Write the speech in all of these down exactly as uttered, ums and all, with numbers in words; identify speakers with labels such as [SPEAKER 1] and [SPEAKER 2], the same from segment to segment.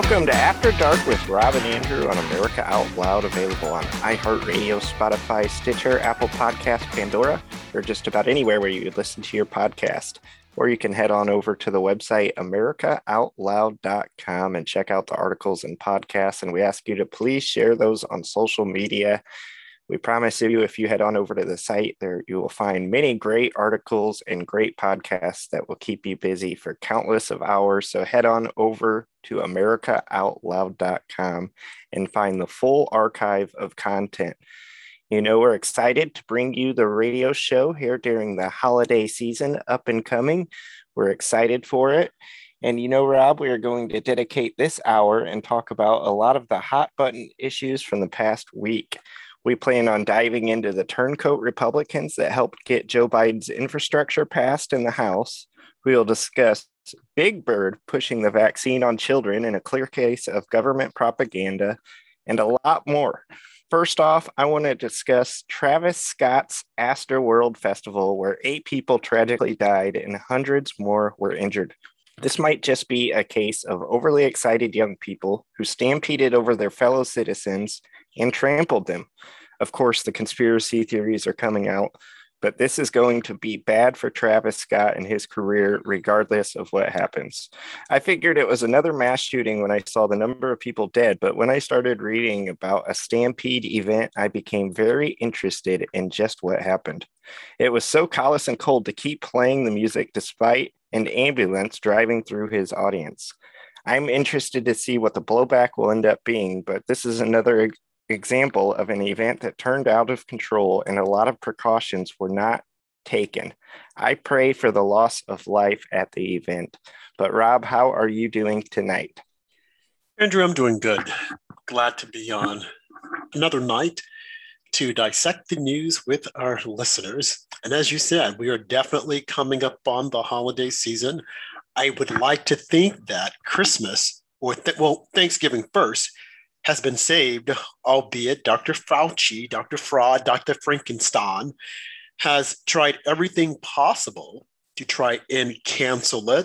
[SPEAKER 1] Welcome to After Dark with Rob and Andrew on America Out Loud, available on iHeartRadio, Spotify, Stitcher, Apple Podcast, Pandora, or just about anywhere where you listen to your podcast. Or you can head on over to the website america out loud dot com and check out the articles and podcasts. And we ask you to please share those on social media. We promise you, if you head on over to the site, there you will find many great articles and great podcasts that will keep you busy for countless of hours. So head on over to america out loud dot com and find the full archive of content. You know, we're excited to bring you the radio show here during the holiday season up and coming. We're excited for it. And you know, Rob, we are going to dedicate this hour and talk about a lot of the hot button issues from the past week. We plan on diving into the turncoat Republicans that helped get Joe Biden's infrastructure passed in the House. We will discuss Big Bird pushing the vaccine on children in a clear case of government propaganda, and a lot more. First off, I want to discuss Travis Scott's Astroworld Festival, where eight people tragically died and hundreds more were injured. This might just be a case of overly excited young people who stampeded over their fellow citizens and trampled them. Of course, the conspiracy theories are coming out, but this is going to be bad for Travis Scott and his career, regardless of what happens. I figured it was another mass shooting when I saw the number of people dead, but when I started reading about a stampede event, I became very interested in just what happened. It was so callous and cold to keep playing the music despite an ambulance driving through his audience. I'm interested to see what the blowback will end up being, but this is another ex- example of an event that turned out of control and a lot of precautions were not taken. I pray for the loss of life at the event. But Rob, how are you doing tonight?
[SPEAKER 2] Andrew, I'm doing good. Glad to be on another night to dissect the news with our listeners. And as you said, we are definitely coming up on the holiday season. I would like to think that Christmas, or th- well, Thanksgiving first, has been saved, albeit Doctor Fauci, Doctor Fraud, Doctor Frankenstein has tried everything possible to try and cancel it.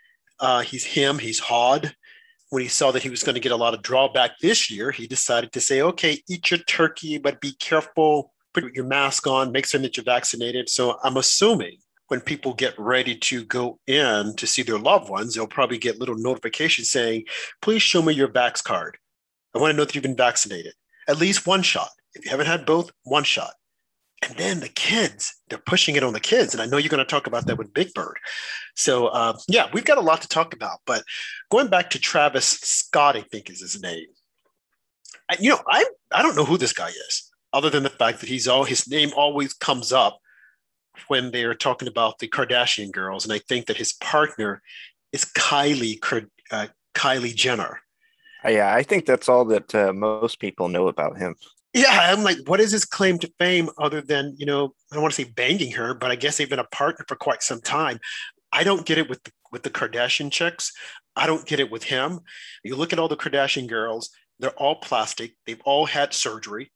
[SPEAKER 2] Uh, he's him, he's Hod. When he saw that he was going to get a lot of drawback this year, he decided to say, okay, eat your turkey, but be careful, put your mask on, make certain that you're vaccinated. So I'm assuming when people get ready to go in to see their loved ones, they'll probably get little notifications saying, please show me your vax card. I want to know that you've been vaccinated. At least one shot. If you haven't had both, one shot. And then the kids, they're pushing it on the kids. And I know you're going to talk about that with Big Bird. So, uh, yeah, we've got a lot to talk about. But going back to Travis Scott, I think is his name. I, you know, I I don't know who this guy is, other than the fact that he's all his name always comes up when they're talking about the Kardashian girls. And I think that his partner is Kylie, uh, Kylie Jenner.
[SPEAKER 1] Yeah, I think that's all that uh, most people know about him.
[SPEAKER 2] Yeah, I'm like, what is his claim to fame other than, you know, I don't want to say banging her, but I guess they've been a partner for quite some time. I don't get it with the, with the Kardashian chicks. I don't get it with him. You look at all the Kardashian girls, they're all plastic. They've all had surgery.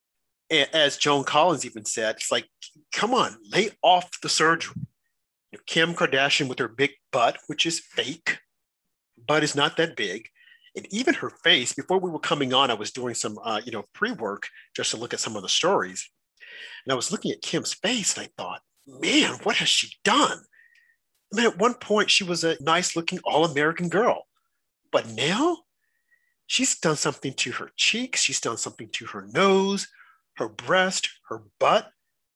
[SPEAKER 2] As Joan Collins even said, it's like, come on, lay off the surgery. Kim Kardashian with her big butt, which is fake. Butt is not that big. And even her face, before we were coming on, I was doing some, uh, you know, pre-work just to look at some of the stories. And I was looking at Kim's face and I thought, man, what has she done? I mean, at one point, she was a nice-looking all-American girl. But now, she's done something to her cheeks. She's done something to her nose, her breast, her butt.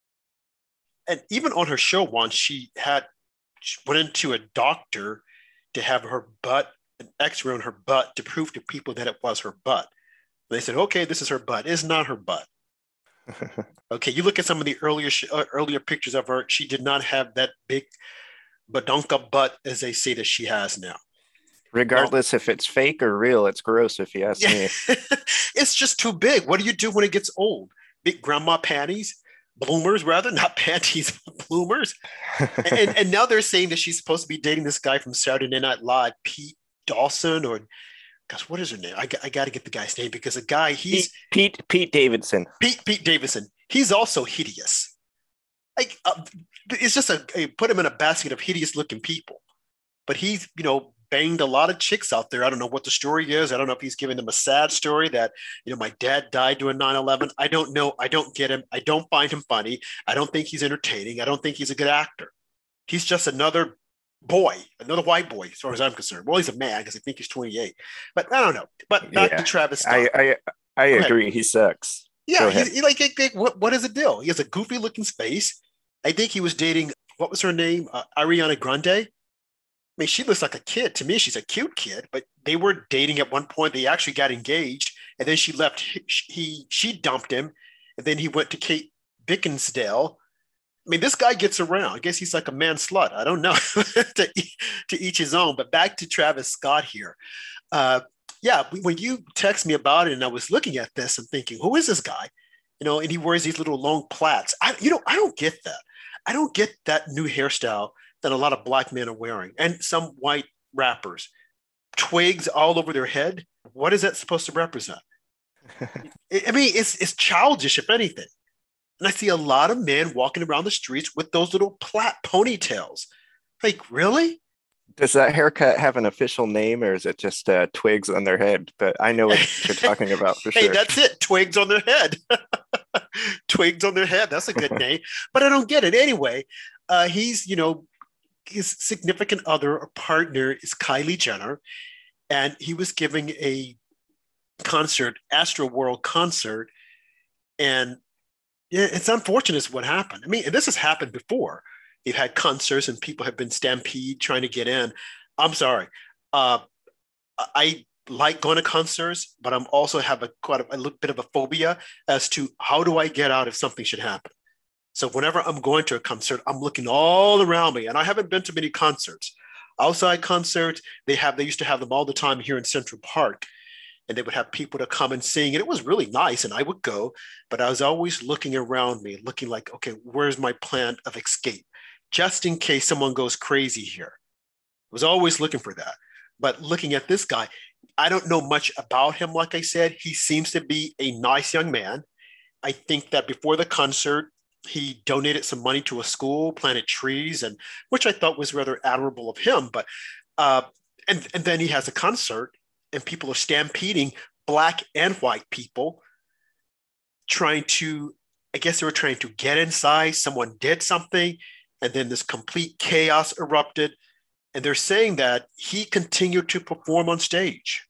[SPEAKER 2] And even on her show once, she had she went into a doctor to have her butt an x-ray on her butt to prove to people that it was her butt. They said, okay, this is her butt. It's not her butt. Okay, you look at some of the earlier sh- uh, earlier pictures of her, she did not have that big badonka butt, as they say that she has now.
[SPEAKER 1] Regardless well, if it's fake or real, it's gross if you ask
[SPEAKER 2] yeah.
[SPEAKER 1] me.
[SPEAKER 2] It's just too big. What do you do when it gets old? Big grandma panties? Bloomers, rather, not panties, bloomers. and, and now they're saying that she's supposed to be dating this guy from Saturday Night Live, Pete Dawson, or gosh, what is her name? I, I got to get the guy's name because the guy, he's
[SPEAKER 1] Pete Pete, Pete Davidson.
[SPEAKER 2] Pete Pete Davidson. He's also hideous. Like uh, it's just a, a put him in a basket of hideous looking people. But he's, you know, banged a lot of chicks out there. I don't know what the story is. I don't know if he's giving them a sad story that, you know, my dad died doing nine eleven. I don't know. I don't get him. I don't find him funny. I don't think he's entertaining. I don't think he's a good actor. He's just another boy, another white boy, as far as I'm concerned. Well, he's a man because I think he's twenty-eight. But I don't know. But back yeah, to Travis Scott.
[SPEAKER 1] I I, I agree. He sucks.
[SPEAKER 2] Yeah, he's, he, like, like what, what is the deal? He has a goofy looking face. I think he was dating, what was her name? Uh, Ariana Grande. I mean, she looks like a kid. To me, she's a cute kid, but they were dating at one point. They actually got engaged, and then she left. He, he she dumped him, and then he went to Kate Beckinsale. I mean, this guy gets around. I guess he's like a man slut. I don't know. to, to each his own. But back to Travis Scott here. Uh, yeah, when you text me about it, and I was looking at this and thinking, who is this guy? You know, and he wears these little long plaits. I, you know, I don't get that. I don't get that new hairstyle that a lot of black men are wearing, and some white rappers. Twigs all over their head. What is that supposed to represent? I mean, it's it's childish, if anything. And I see a lot of men walking around the streets with those little plait ponytails. Like, really?
[SPEAKER 1] Does that haircut have an official name, or is it just uh, twigs on their head? But I know what you're talking about for
[SPEAKER 2] hey,
[SPEAKER 1] sure.
[SPEAKER 2] Hey, that's it. Twigs on their head. Twigs on their head. That's a good name. But I don't get it. Anyway, uh, he's, you know, his significant other or partner is Kylie Jenner. And he was giving a concert, Astro World concert. And yeah, it's unfortunate what happened. I mean, and this has happened before. You've had concerts and people have been stampede trying to get in. I'm sorry. Uh, I like going to concerts, but I'm also have a quite a, a little bit of a phobia as to how do I get out if something should happen. So whenever I'm going to a concert, I'm looking all around me, and I haven't been to many concerts. Outside concerts, they have they used to have them all the time here in Central Park, and they would have people to come and sing, and it was really nice, and I would go, but I was always looking around me, looking like, okay, where's my plan of escape? Just in case someone goes crazy here. I was always looking for that. But looking at this guy, I don't know much about him. Like I said, he seems to be a nice young man. I think that before the concert, he donated some money to a school, planted trees, and which I thought was rather admirable of him. But uh, and, and then he has a concert, and people are stampeding black and white people, trying to, I guess they were trying to get inside. Someone did something. And then this complete chaos erupted. And they're saying that he continued to perform on stage.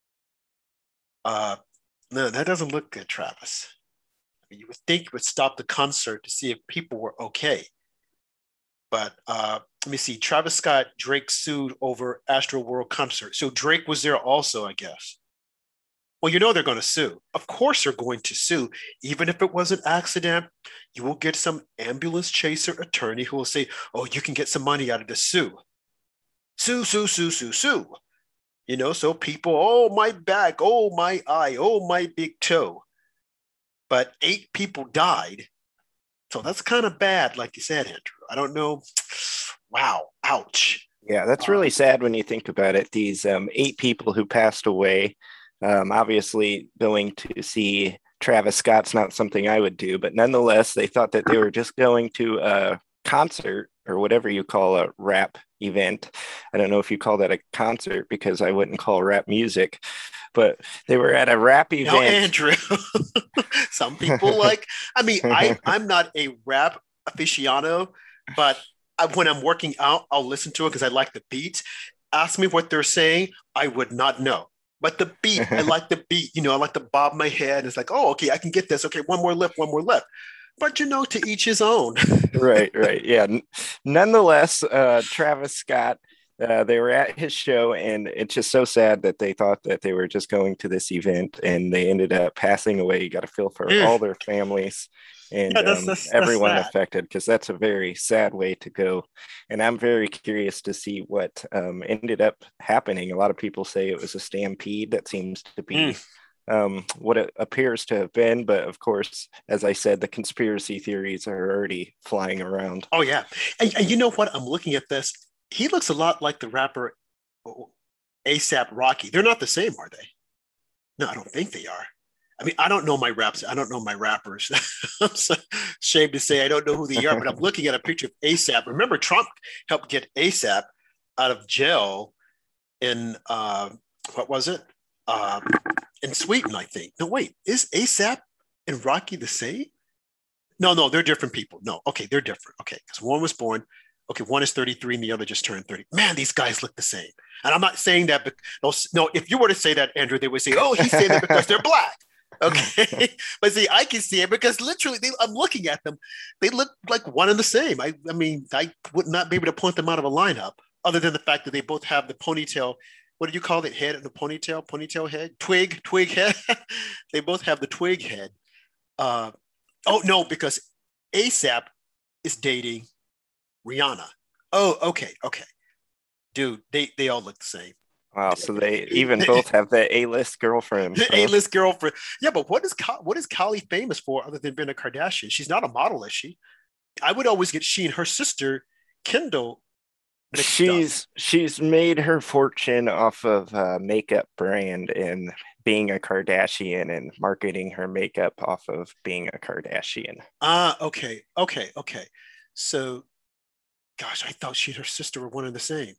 [SPEAKER 2] Uh, no, that doesn't look good, Travis. I mean, you would think you would stop the concert to see if people were okay. But uh, let me see. Travis Scott, Drake sued over Astro World concert. So Drake was there also, I guess. Well, you know they're going to sue. Of course they're going to sue. Even if it was an accident, you will get some ambulance chaser attorney who will say, oh, you can get some money out of the sue. Sue, sue, sue, sue, sue. You know, so people, oh, my back, oh, my eye, oh, my big toe. But eight people died. So that's kind of bad, like you said, Andrew. I don't know. Wow. Ouch.
[SPEAKER 1] Yeah, that's really um, sad when you think about it. These um, eight people who passed away. Um, obviously, going to see Travis Scott's not something I would do, but nonetheless, they thought that they were just going to a concert or whatever you call a rap event. I don't know if you call that a concert because I wouldn't call rap music, but they were at a rap event.
[SPEAKER 2] No, Andrew. Some people like, I mean, I, I'm not a rap aficionado, but I, when I'm working out, I'll listen to it because I like the beats. Ask me what they're saying, I would not know. But the beat, I like the beat, you know, I like to bob my head. It's like, oh, okay, I can get this. Okay, one more lift, one more lift. But, you know, to each his own.
[SPEAKER 1] Right, right. Yeah. Nonetheless, uh, Travis Scott, uh, they were at his show, and it's just so sad that they thought that they were just going to this event, and they ended up passing away. You got to feel for all their families and yeah, that's, that's, um, everyone that's affected, because that's a very sad way to go. And I'm very curious to see what um, ended up happening. A lot of people say it was a stampede. That seems to be mm. um, what it appears to have been. But of course, as I said, the conspiracy theories are already flying around.
[SPEAKER 2] Oh, yeah. And, and you know what? I'm looking at this. He looks a lot like the rapper A$AP Rocky. They're not the same, are they? No, I don't think they are. I mean, I don't know my raps. I don't know my rappers. I'm so ashamed to say I don't know who they are, but I'm looking at a picture of A$AP. Remember, Trump helped get A$AP out of jail in uh, what was it? Uh, in Sweden, I think. No, wait, is ASAP and Rocky the same? No, no, they're different people. No, okay, they're different. Okay, because one was born. Okay, one is thirty-three and the other just turned thirty. Man, these guys look the same. And I'm not saying that. But no, no, if you were to say that, Andrew, they would say, "Oh, he's saying that because they're black." Okay, but see, I can see it because literally, they, I'm looking at them. They look like one and the same. I, I mean, I would not be able to point them out of a lineup, other than the fact that they both have the ponytail. What do you call it? Head and the ponytail, ponytail head, twig, twig head. They both have the twig head. Uh, oh no, because ASAP is dating Rihanna. Oh, okay, okay, dude. They they all look the same.
[SPEAKER 1] Wow, so they even both have the A-list girlfriend.
[SPEAKER 2] The
[SPEAKER 1] Huh?
[SPEAKER 2] A-list girlfriend. Yeah, but what is what is Kylie famous for other than being a Kardashian? She's not a model, is she? I would always get she and her sister Kendall.
[SPEAKER 1] She's she's made her fortune off of a makeup brand and being a Kardashian and marketing her makeup off of being a Kardashian.
[SPEAKER 2] Ah, okay, okay, okay. So, gosh, I thought she and her sister were one and the same.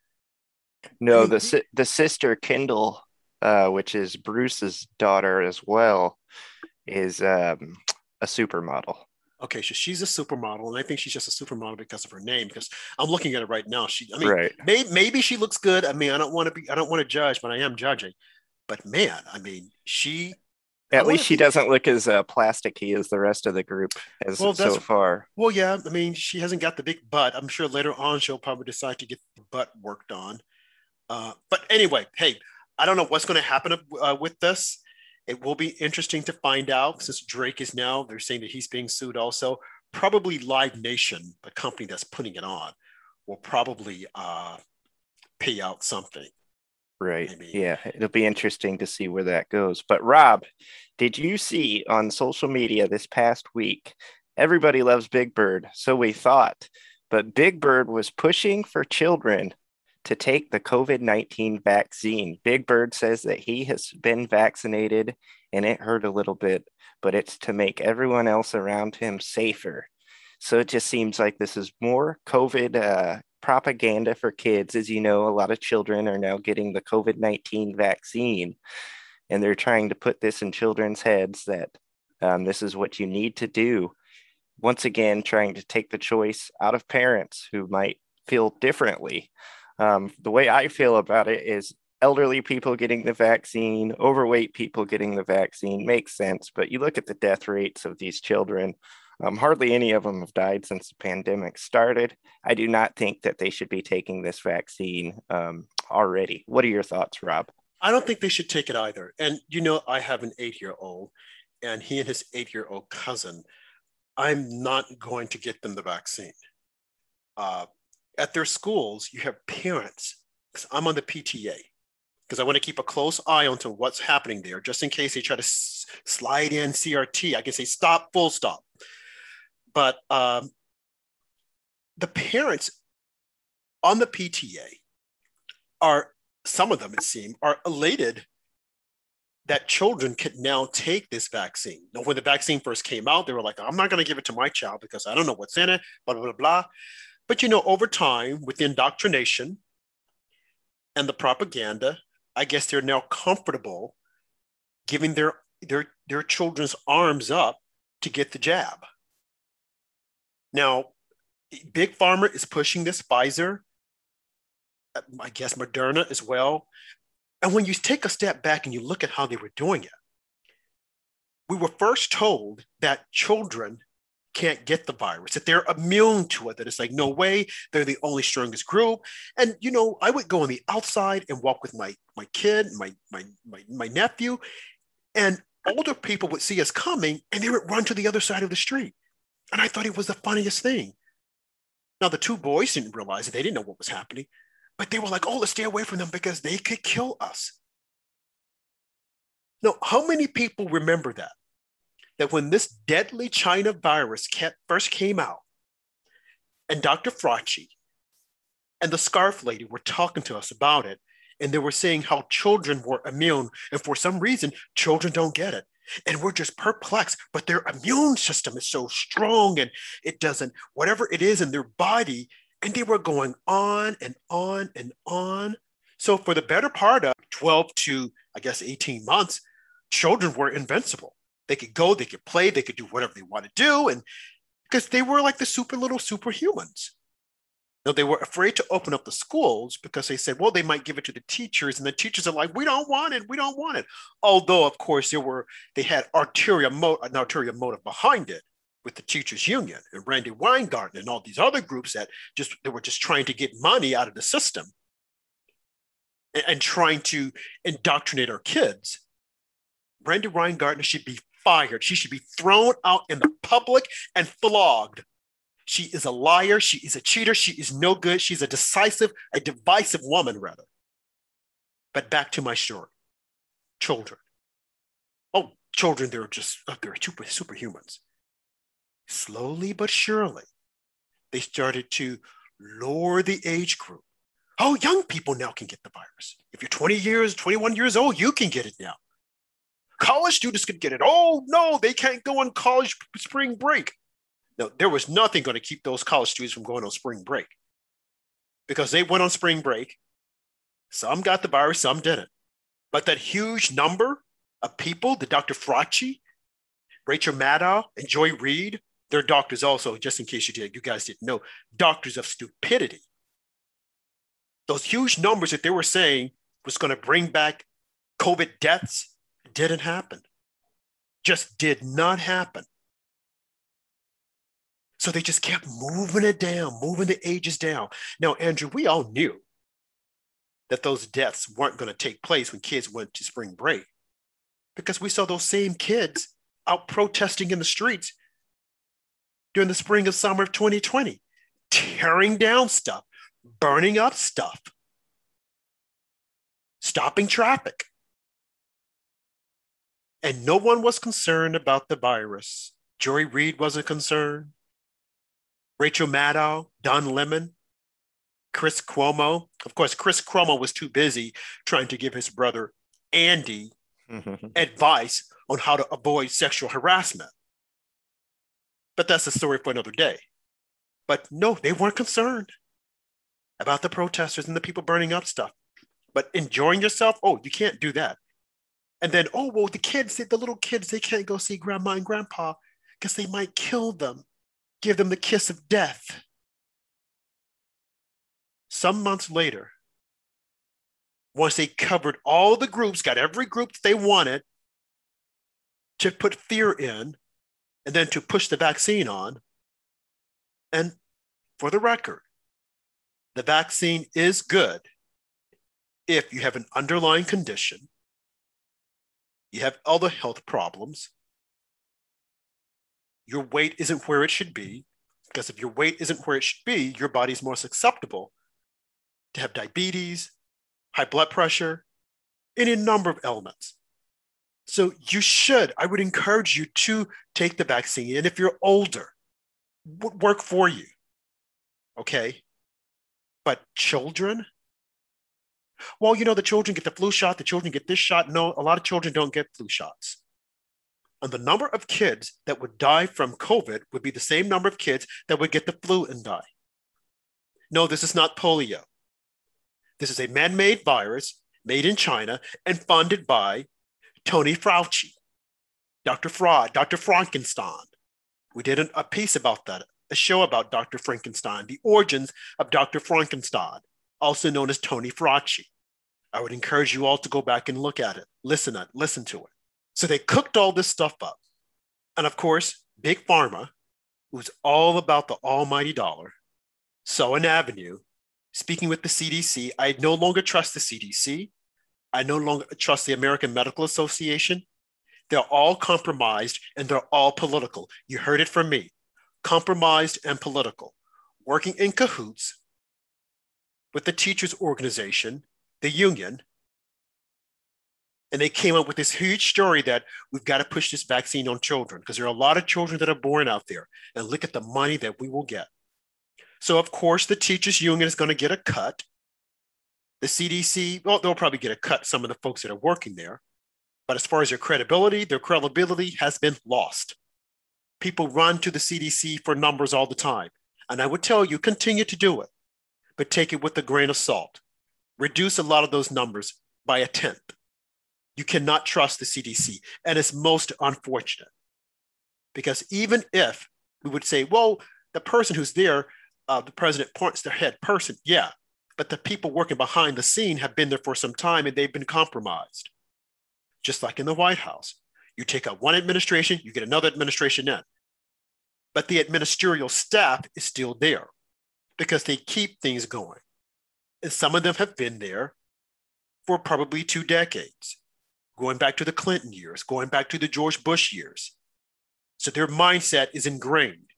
[SPEAKER 1] No,
[SPEAKER 2] I mean,
[SPEAKER 1] the si- the sister Kendall, uh, which is Bruce's daughter as well, is um, a supermodel.
[SPEAKER 2] okay, so she's a supermodel, and I think she's just a supermodel because of her name. Because I'm looking at it right now. She, I mean,
[SPEAKER 1] Right.
[SPEAKER 2] maybe maybe she looks good. I mean, I don't want to be, I don't want to judge, but I am judging. But man, I mean, she. I
[SPEAKER 1] At
[SPEAKER 2] want
[SPEAKER 1] least
[SPEAKER 2] to
[SPEAKER 1] she
[SPEAKER 2] be.
[SPEAKER 1] doesn't look as uh, plasticky as the rest of the group as
[SPEAKER 2] Well,
[SPEAKER 1] so
[SPEAKER 2] that's
[SPEAKER 1] far.
[SPEAKER 2] well, yeah. I mean, she hasn't got the big butt. I'm sure later on she'll probably decide to get the butt worked on. Uh, but anyway, hey, I don't know what's going to happen uh, with this. It will be interesting to find out since Drake is now, they're saying that he's being sued also. Probably Live Nation, the company that's putting it on, will probably uh, pay out something.
[SPEAKER 1] Right.
[SPEAKER 2] Maybe.
[SPEAKER 1] Yeah, it'll be interesting to see where that goes. But Rob, did you see on social media this past week? Everybody loves Big Bird, so we thought, but Big Bird was pushing for children to take the COVID nineteen vaccine. Big Bird says that he has been vaccinated and it hurt a little bit, but it's to make everyone else around him safer. So it just seems like this is more COVID uh, propaganda for kids. As you know, a lot of children are now getting the COVID nineteen vaccine, and they're trying to put this in children's heads that um, this is what you need to do. Once again, trying to take the choice out of parents who might feel differently. Um, the way I feel about it is elderly people getting the vaccine, overweight people getting the vaccine makes sense, but you look at the death rates of these children. Um, hardly any of them have died since the pandemic started. I do not think that they should be taking this vaccine um, already. What are your thoughts, Rob?
[SPEAKER 2] I don't think they should take it either. And you know, I have an eight year old, and he and his eight year old cousin, I'm not going to get them the vaccine. Uh, at their schools, you have parents, because I'm on the P T A, because I want to keep a close eye onto what's happening there, just in case they try to s- slide in C R T. I can say stop, full stop. But um, the parents on the P T A are, some of them it seems, are elated that children could now take this vaccine. Now, when the vaccine first came out, they were like, I'm not going to give it to my child because I don't know what's in it, blah, blah, blah, blah. But, you know, over time, with the indoctrination and the propaganda, I guess they're now comfortable giving their, their, their children's arms up to get the jab. Now, Big Pharma is pushing this, Pfizer, I guess Moderna as well. And when you take a step back and you look at how they were doing it, we were first told that children can't get the virus, that they're immune to it, that it's like, no way, they're the only strongest group. And, you know, I would go on the outside and walk with my, my kid, my, my, my, my nephew, and older people would see us coming and they would run to the other side of the street. And I thought it was the funniest thing. Now, the two boys didn't realize it. They didn't know what was happening, but they were like, oh, let's stay away from them because they could kill us. Now, how many people remember that? That when this deadly China virus kept, first came out, and Doctor Fauci and the scarf lady were talking to us about it, and they were saying how children were immune, and for some reason, children don't get it. And we're just perplexed, but their immune system is so strong and it doesn't, whatever it is in their body. And they were going on and on and on. So for the better part of twelve to, I guess, eighteen months, children were invincible. They could go, they could play, they could do whatever they want to do. And because they were like the super little superhumans. Now, they were afraid to open up the schools because they said, well, they might give it to the teachers. And the teachers are like, we don't want it. We don't want it. Although, of course, there were, they had ulterior mo- an ulterior motive behind it with the teachers union and Randy Weingarten and all these other groups that just, they were just trying to get money out of the system and, and trying to indoctrinate our kids. Randy Weingarten should be fired. She should be thrown out in the public and flogged. She is a liar. She is a cheater. She is no good. She's a decisive, a divisive woman, rather. But back to my story. Children. Oh, children, they're just, oh, they're super, superhumans. Slowly but surely, they started to lower the age group. Oh, young people now can get the virus. If you're twenty years, twenty-one years old, you can get it now. College students could get it. Oh, no, they can't go on college spring break. No, there was nothing going to keep those college students from going on spring break because they went on spring break. Some got the virus, some didn't. But that huge number of people, the Doctor Fauci, Rachel Maddow, and Joy Reid, they're doctors also, just in case you did, you guys didn't know, doctors of stupidity. Those huge numbers that they were saying was going to bring back COVID deaths didn't happen. Just did not happen. So they just kept moving it down, moving the ages down. Now, Andrew, we all knew that those deaths weren't going to take place when kids went to spring break because we saw those same kids out protesting in the streets during the spring and summer of twenty twenty, tearing down stuff, burning up stuff, stopping traffic. And no one was concerned about the virus. Joy Reid wasn't concerned. Rachel Maddow, Don Lemon, Chris Cuomo. Of course, Chris Cuomo was too busy trying to give his brother Andy advice on how to avoid sexual harassment. But that's a story for another day. But no, they weren't concerned about the protesters and the people burning up stuff. But enjoying yourself, oh, you can't do that. And then, oh, well, the kids, the little kids, they can't go see grandma and grandpa because they might kill them. Give them the kiss of death. Some months later, once they covered all the groups, got every group that they wanted to put fear in, and then to push the vaccine on. And for the record, the vaccine is good if you have an underlying condition, you have other health problems, your weight isn't where it should be, because if your weight isn't where it should be, your body's more susceptible to have diabetes, high blood pressure, any number of elements. So you should, I would encourage you to take the vaccine. And if you're older, would work for you, okay? But children, well, you know, the children get the flu shot, the children get this shot. No, a lot of children don't get flu shots. And the number of kids that would die from COVID would be the same number of kids that would get the flu and die. No, this is not polio. This is a man-made virus made in China and funded by Tony Fauci, Doctor Fraud, Doctor Frankenstein. We did a piece about that, a show about Doctor Frankenstein, the origins of Doctor Frankenstein, also known as Tony Fauci. I would encourage you all to go back and look at it, listen at, listen to it. So they cooked all this stuff up. And of course, Big Pharma, who's all about the almighty dollar, saw an avenue. Speaking with the C D C, I no longer trust the C D C. I no longer trust the American Medical Association. They're all compromised and they're all political. You heard it from me. Compromised and political, working in cahoots with the teachers' organization, the union. And they came up with this huge story that we've got to push this vaccine on children because there are a lot of children that are born out there. And look at the money that we will get. So, of course, the teachers' union is going to get a cut. The C D C, well, they'll probably get a cut, some of the folks that are working there. But as far as their credibility, their credibility has been lost. People run to the C D C for numbers all the time. And I would tell you, continue to do it, but take it with a grain of salt. reduce a lot of those numbers by a tenth. You cannot trust the C D C. And it's most unfortunate because even if we would say, well, the person who's there, uh, the president points their head person. Yeah. But the people working behind the scene have been there for some time and they've been compromised. Just like in the White House. You take out one administration, you get another administration in. But the administrative staff is still there because they keep things going. And some of them have been there for probably two decades, going back to the Clinton years, going back to the George Bush years. So their mindset is ingrained.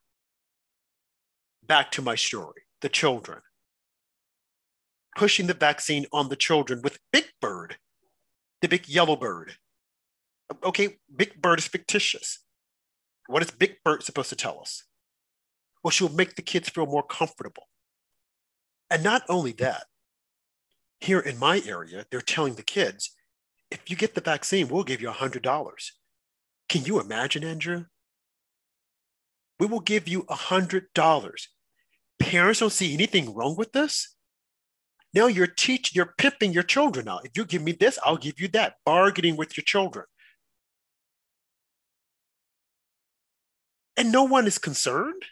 [SPEAKER 2] Back to my story, the children. Pushing the vaccine on the children with Big Bird, the big yellow bird. Okay, Big Bird is fictitious. What is Big Bird supposed to tell us? Well, she'll make the kids feel more comfortable. And not only that, here in my area, they're telling the kids, if you get the vaccine, we'll give you one hundred dollars. Can you imagine, Andrew? We will give you one hundred dollars. Parents don't see anything wrong with this. Now you're teaching, you're pimping your children out. If you give me this, I'll give you that. Bargaining with your children. And no one is concerned.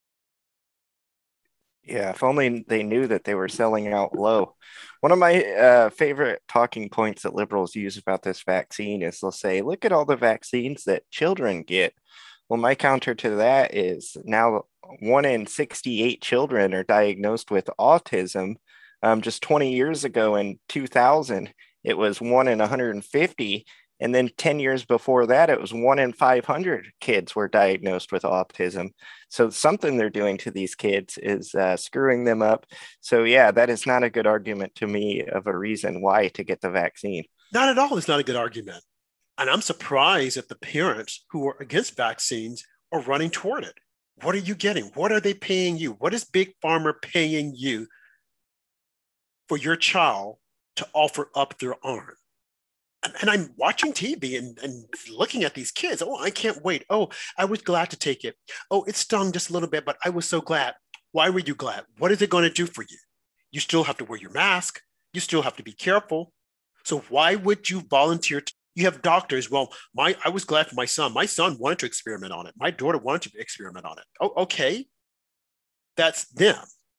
[SPEAKER 1] Yeah, if only they knew that they were selling out low. One of my uh, favorite talking points that liberals use about this vaccine is they'll say, look at all the vaccines that children get. Well, my counter to that is now one in sixty-eight children are diagnosed with autism. Um, just twenty years ago in two thousand, it was one in one hundred fifty. And then ten years before that, it was one in five hundred kids were diagnosed with autism. So something they're doing to these kids is uh, screwing them up. So yeah, that is not a good argument to me of a reason why to get the vaccine.
[SPEAKER 2] Not at all. It's not a good argument. And I'm surprised that the parents who are against vaccines are running toward it. What are you getting? What are they paying you? What is Big Pharma paying you for your child to offer up their arm? And I'm watching T V and, and looking at these kids. Oh, I can't wait. Oh, I was glad to take it. Oh, it stung just a little bit, but I was so glad. Why were you glad? What is it going to do for you? You still have to wear your mask. You still have to be careful. So why would you volunteer? To, you have doctors. Well, my I was glad for my son. My son wanted to experiment on it. My daughter wanted to experiment on it. Oh, okay. That's them.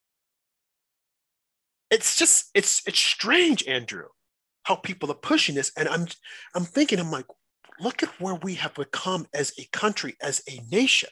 [SPEAKER 2] It's just, it's it's strange, Andrew, how people are pushing this. And I'm I'm thinking, I'm like, look at where we have become as a country, as a nation,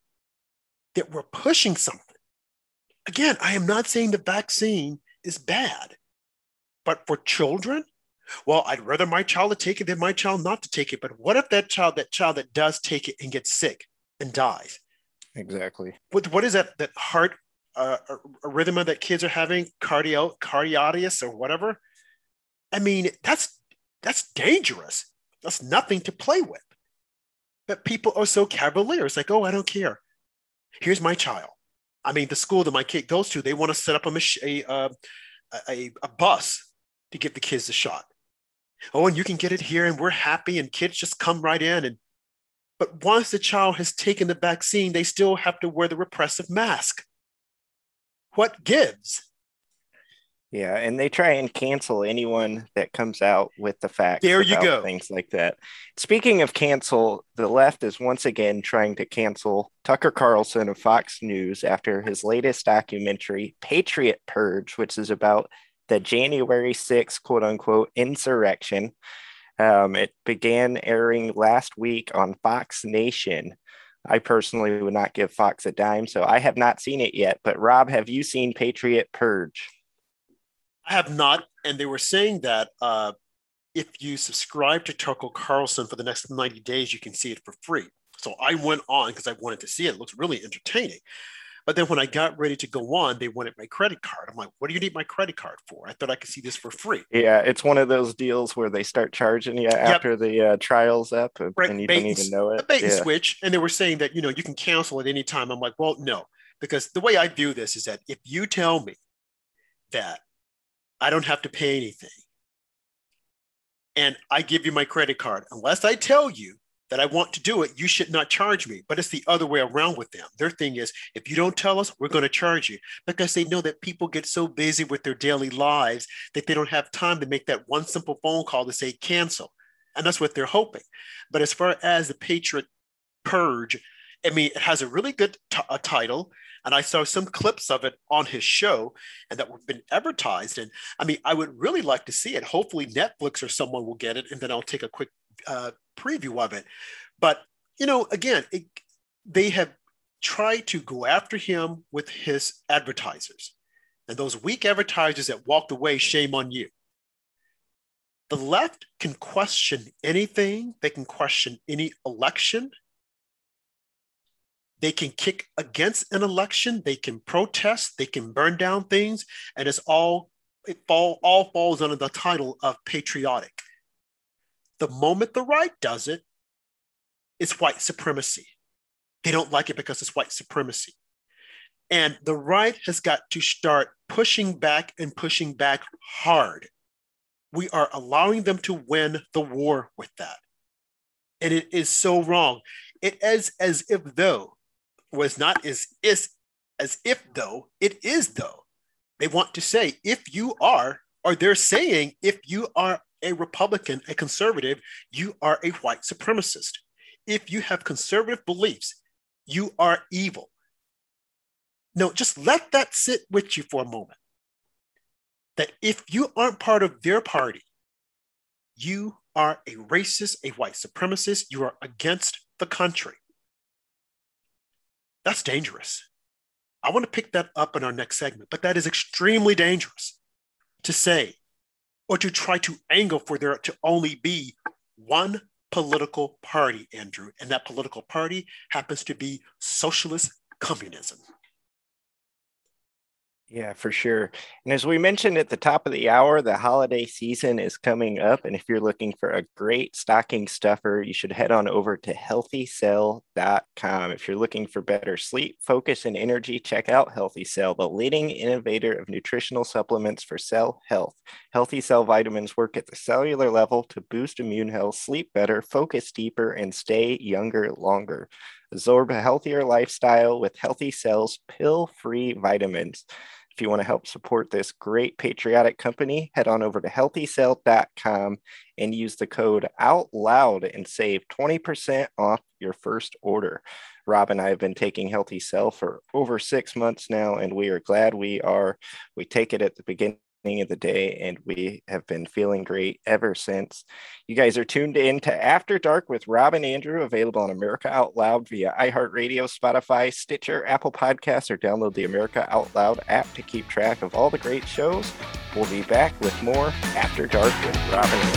[SPEAKER 2] that we're pushing something. Again, I am not saying the vaccine is bad, but for children, well, I'd rather my child to take it than my child not to take it. But what if that child, that child that does take it and gets sick and dies?
[SPEAKER 1] Exactly.
[SPEAKER 2] What, what is that, that heart uh, arrhythmia that kids are having, cardio, carditis or whatever? I mean, that's that's dangerous. That's nothing to play with. But people are so cavalier. It's like, oh, I don't care. Here's my child. I mean, the school that my kid goes to, they want to set up a, mach- a, uh, a, a bus to give the kids the shot. Oh, and you can get it here and we're happy and kids just come right in. And But once the child has taken the vaccine, they still have to wear the repressive mask. What gives?
[SPEAKER 1] Yeah, and they try and cancel anyone that comes out with the facts.
[SPEAKER 2] There you go.
[SPEAKER 1] Things like that. Speaking of cancel, the left is once again trying to cancel Tucker Carlson of Fox News after his latest documentary, Patriot Purge, which is about the January sixth, quote unquote, insurrection. Um, it began airing last week on Fox Nation. I personally would not give Fox a dime, so I have not seen it yet. But Rob, have you seen Patriot Purge?
[SPEAKER 2] I have not. And they were saying that uh, if you subscribe to Tucker Carlson for the next ninety days, you can see it for free. So I went on because I wanted to see it. It looks really entertaining. But then when I got ready to go on, they wanted my credit card. I'm like, what do you need my credit card for? I thought I could see this for free.
[SPEAKER 1] Yeah, it's one of those deals where they start charging you after yep. the uh, trial's up and,
[SPEAKER 2] right.
[SPEAKER 1] and you
[SPEAKER 2] bait
[SPEAKER 1] don't even know it.
[SPEAKER 2] A bait
[SPEAKER 1] yeah.
[SPEAKER 2] and switch. And they were saying that, you know, you can cancel at any time. I'm like, well, no, because the way I view this is that if you tell me that I don't have to pay anything and I give you my credit card, unless I tell you that I want to do it, you should not charge me. But it's the other way around with them. Their thing is, if you don't tell us, we're going to charge you, because they know that people get so busy with their daily lives that they don't have time to make that one simple phone call to say cancel. And that's what they're hoping. But as far as the Patriot Purge, I mean, it has a really good t- a title. And I saw some clips of it on his show and that have been advertised. And I mean, I would really like to see it. Hopefully Netflix or someone will get it, and then I'll take a quick uh, preview of it. But, you know, again, it, they have tried to go after him with his advertisers. And those weak advertisers that walked away, shame on you. The left can question anything. They can question any election. They can kick against an election. They can protest. They can burn down things. And it's all, it fall, all falls under the title of patriotic. The moment the right does it, it's white supremacy. They don't like it because it's white supremacy. And the right has got to start pushing back and pushing back hard. We are allowing them to win the war with that. And it is so wrong. It is as if though, was not as is as if though, it is though. They want to say, if you are, or they're saying, if you are a Republican, a conservative, you are a white supremacist. If you have conservative beliefs, you are evil. No, just let that sit with you for a moment. That if you aren't part of their party, you are a racist, a white supremacist, you are against the country. That's dangerous. I want to pick that up in our next segment, but that is extremely dangerous to say or to try to angle for there to only be one political party, Andrew, and that political party happens to be socialist communism.
[SPEAKER 1] Yeah, for sure. And as we mentioned at the top of the hour, the holiday season is coming up. And if you're looking for a great stocking stuffer, you should head on over to healthy cell dot com. If you're looking for better sleep, focus, and energy, check out Healthy Cell, the leading innovator of nutritional supplements for cell health. Healthy Cell vitamins work at the cellular level to boost immune health, sleep better, focus deeper, and stay younger longer. Absorb a healthier lifestyle with Healthy Cell's pill-free vitamins. If you want to help support this great patriotic company, head on over to healthy cell dot com and use the code OUTLOUD and save twenty percent off your first order. Rob and I have been taking Healthy Cell for over six months now, and we are glad we are. We take it at the beginning of the day, and we have been feeling great ever since. You guys are tuned in to After Dark with Rob and Andrew, available on America Out Loud via iHeartRadio, Spotify, Stitcher, Apple Podcasts, or download the America Out Loud app to keep track of all the great shows. We'll be back with more After Dark with Rob and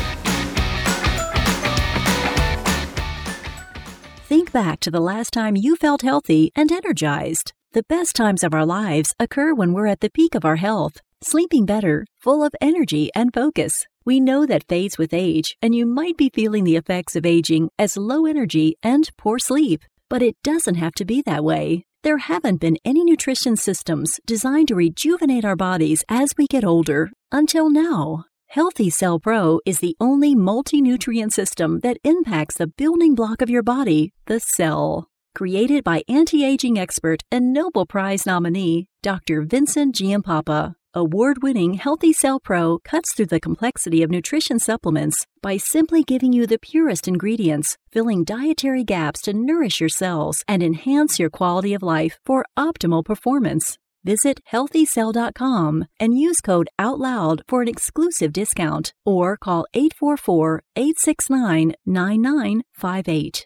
[SPEAKER 1] Andrew.
[SPEAKER 3] Think back to the last time you felt healthy and energized. The best times of our lives occur when we're at the peak of our health, sleeping better, full of energy and focus. We know that fades with age, and you might be feeling the effects of aging as low energy and poor sleep. But it doesn't have to be that way. There haven't been any nutrition systems designed to rejuvenate our bodies as we get older until now. Healthy Cell Pro is the only multi-nutrient system that impacts the building block of your body, the cell. Created by anti-aging expert and Nobel Prize nominee, Doctor Vincent Giampapa, award-winning Healthy Cell Pro cuts through the complexity of nutrition supplements by simply giving you the purest ingredients, filling dietary gaps to nourish your cells and enhance your quality of life for optimal performance. Visit healthy cell dot com and use code OUTLOUD for an exclusive discount, or call eight four four, eight six nine, nine nine five eight.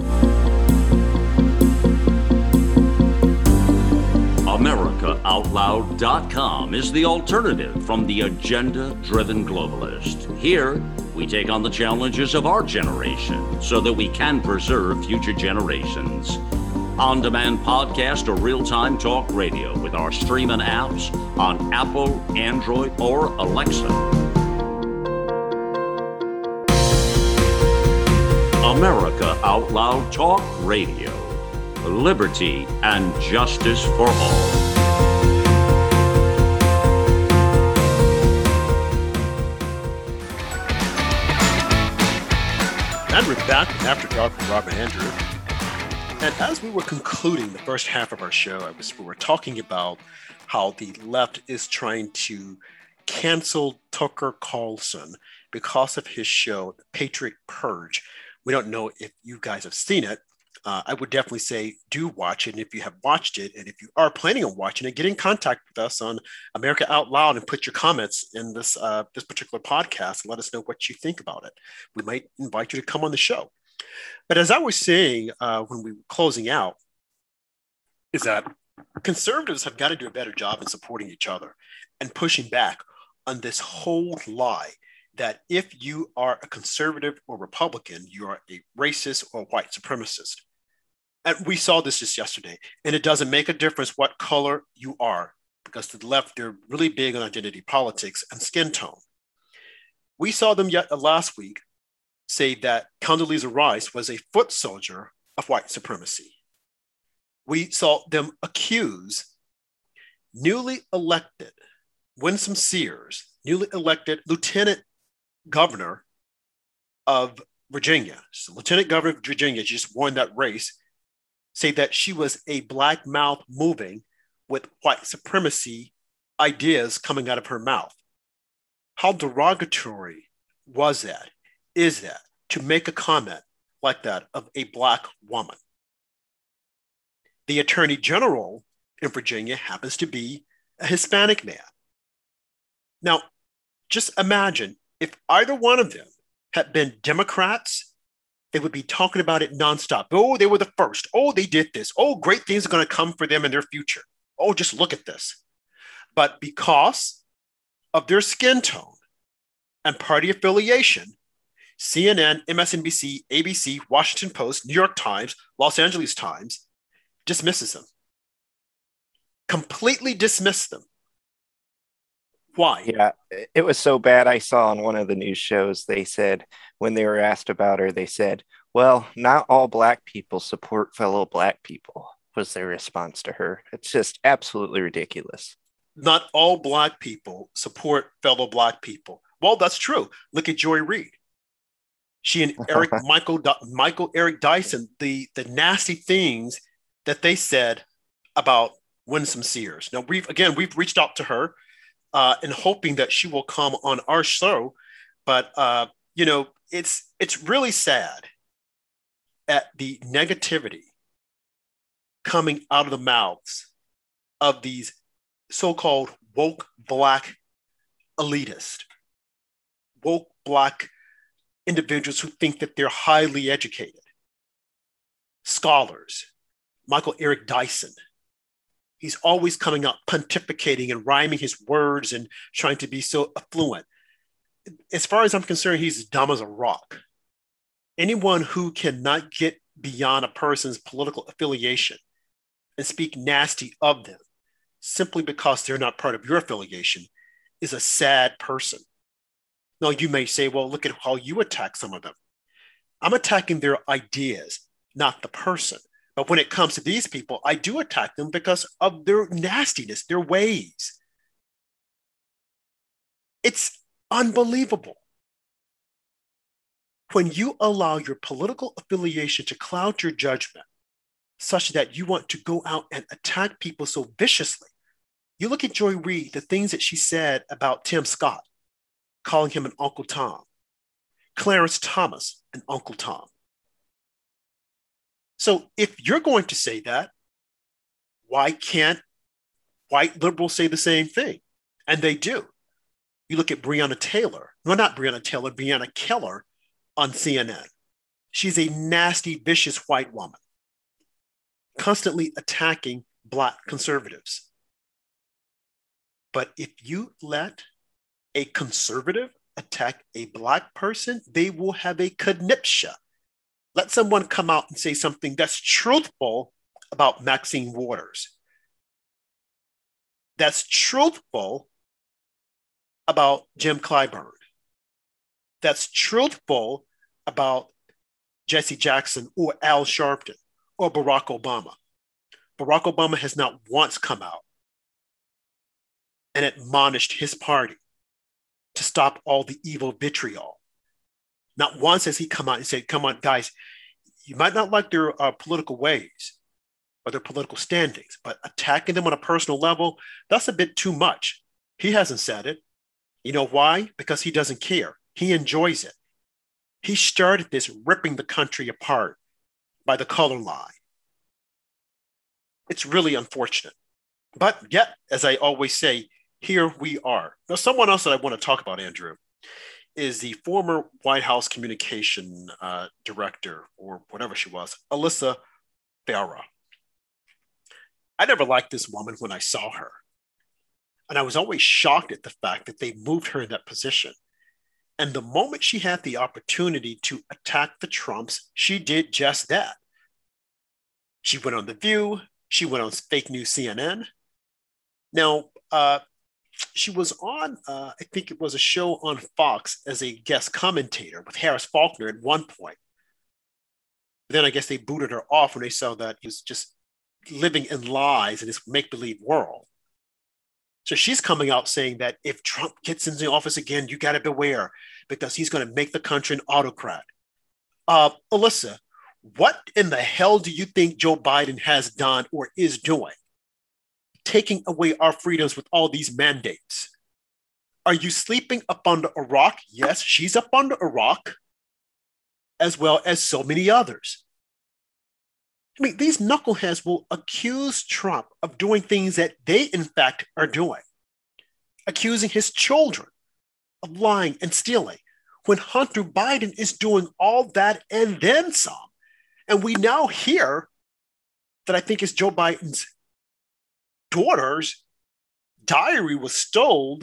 [SPEAKER 4] America Out Loud dot com is the alternative from the agenda-driven globalist. Here, we take on the challenges of our generation so that we can preserve future generations. On-demand podcast or real-time talk radio with our streaming apps on Apple, Android, or Alexa. America Out Loud Talk Radio. Liberty and justice for all.
[SPEAKER 2] And we're back after dark with Rob and Andrew. And as we were concluding the first half of our show, I was, we were talking about how the left is trying to cancel Tucker Carlson because of his show, Patriot Purge. We don't know if you guys have seen it. Uh, I would definitely say do watch it. And if you have watched it, and if you are planning on watching it, get in contact with us on America Out Loud and put your comments in this uh, this particular podcast and let us know what you think about it. We might invite you to come on the show. But as I was saying uh, when we were closing out, is that conservatives have got to do a better job in supporting each other and pushing back on this whole lie that if you are a conservative or Republican, you are a racist or white supremacist. And we saw this just yesterday, and it doesn't make a difference what color you are, because the left, they're really big on identity politics and skin tone. We saw them yet uh, last week say that Condoleezza Rice was a foot soldier of white supremacy. We saw them accuse newly elected Winsome Sears, newly elected lieutenant governor of Virginia, so Lieutenant Governor of Virginia just won that race, say that she was a black mouth moving with white supremacy ideas coming out of her mouth. How derogatory was that, is that, to make a comment like that of a black woman? The Attorney General in Virginia happens to be a Hispanic man. Now, just imagine if either one of them had been Democrats, they would be talking about it nonstop. Oh, they were the first. Oh, they did this. Oh, great things are going to come for them in their future. Oh, just look at this. But because of their skin tone and party affiliation, C N N, M S N B C, A B C, Washington Post, New York Times, Los Angeles Times dismisses them. Completely dismiss them. Why?
[SPEAKER 1] Yeah, it was so bad. I saw on one of the news shows, they said, when they were asked about her, they said, well, not all black people support fellow black people, was their response to her. It's just absolutely ridiculous.
[SPEAKER 2] Not all black people support fellow black people. Well, that's true. Look at Joy Reid. She and Eric Michael Michael Eric Dyson, the, the nasty things that they said about Winsome Sears. Now, we've again, we've reached out to her uh, and hoping that she will come on our show. But, uh, you know, it's it's really sad at the negativity coming out of the mouths of these so-called woke black elitists, woke black individuals who think that they're highly educated, scholars. Michael Eric Dyson, he's always coming out pontificating and rhyming his words and trying to be so affluent. As far as I'm concerned, he's as dumb as a rock. Anyone who cannot get beyond a person's political affiliation and speak nasty of them simply because they're not part of your affiliation is a sad person. Now, you may say, well, look at how you attack some of them. I'm attacking their ideas, not the person. But when it comes to these people, I do attack them because of their nastiness, their ways. It's unbelievable. When you allow your political affiliation to cloud your judgment such that you want to go out and attack people so viciously. You look at Joy Reid, the things that she said about Tim Scott, calling him an Uncle Tom, Clarence Thomas, an Uncle Tom. So if you're going to say that, why can't white liberals say the same thing? And they do. You look at Breonna Taylor. No, not Breonna Taylor, Breonna Keller on C N N. She's a nasty, vicious white woman, constantly attacking black conservatives. But if you let a conservative attack a black person, they will have a conniptia. Let someone come out and say something that's truthful about Maxine Waters, that's truthful about Jim Clyburn, that's truthful about Jesse Jackson or Al Sharpton or Barack Obama. Barack Obama has not once come out and admonished his party to stop all the evil vitriol. Not once has he come out and said, come on, guys, you might not like their uh, political ways or their political standings, but attacking them on a personal level, that's a bit too much. He hasn't said it. You know why? Because he doesn't care. He enjoys it. He started this ripping the country apart by the color line. It's really unfortunate. But yet, as I always say, here we are. Now, someone else that I want to talk about, Andrew, is the former White House communication uh, director, or whatever she was, Alyssa Farah. I never liked this woman when I saw her. And I was always shocked at the fact that they moved her in that position. And the moment she had the opportunity to attack the Trumps, she did just that. She went on The View. She went on fake news C N N. Now, uh, she was on, uh, I think it was a show on Fox as a guest commentator with Harris Faulkner at one point. But then I guess they booted her off when they saw that he was just living in lies in this make-believe world. So she's coming out saying that if Trump gets into the office again, you got to beware because he's going to make the country an autocrat. Uh, Alyssa, what in the hell do you think Joe Biden has done or is doing? Taking away our freedoms with all these mandates. Are you sleeping up under a rock? Yes, she's up under a rock, as well as so many others. I mean, these knuckleheads will accuse Trump of doing things that they, in fact, are doing, accusing his children of lying and stealing, when Hunter Biden is doing all that and then some. And we now hear that I think it's Joe Biden's daughter's diary was stolen,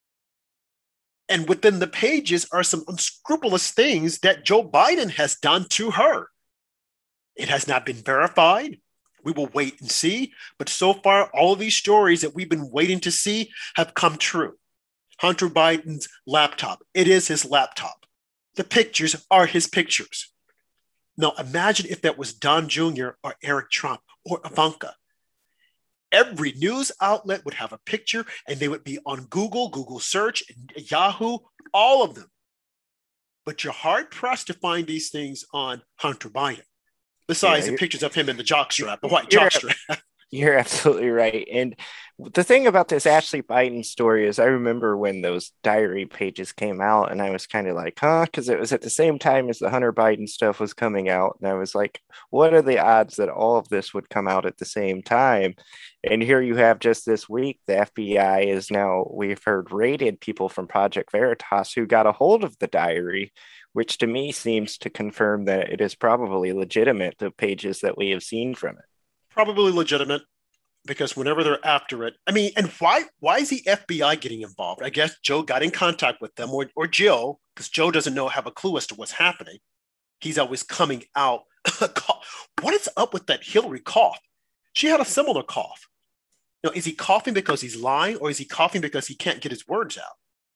[SPEAKER 2] and within the pages are some unscrupulous things that Joe Biden has done to her. It has not been verified. We will wait and see. But so far, all of these stories that we've been waiting to see have come true. Hunter Biden's laptop, it is his laptop. The pictures are his pictures. Now, imagine if that was Don Junior or Eric Trump or Ivanka. Every news outlet would have a picture and they would be on Google, Google search, Yahoo, all of them. But you're hard pressed to find these things on Hunter Biden. Besides yeah, the pictures of him in the jockstrap, the white jockstrap.
[SPEAKER 1] You're absolutely right. And the thing about this Ashley Biden story is I remember when those diary pages came out and I was kind of like, huh? Because it was at the same time as the Hunter Biden stuff was coming out. And I was like, what are the odds that all of this would come out at the same time? And here you have just this week, the F B I is now, we've heard, raided people from Project Veritas who got a hold of the diary, which to me seems to confirm that it is probably legitimate, the pages that we have seen from it.
[SPEAKER 2] Probably legitimate, because whenever they're after it, I mean, and why why is the F B I getting involved? I guess Joe got in contact with them, or, or Jill, because Joe doesn't know, have a clue as to what's happening. He's always coming out. What is up with that Hillary cough? She had a similar cough. Now, is he coughing because he's lying, or is he coughing because he can't get his words out?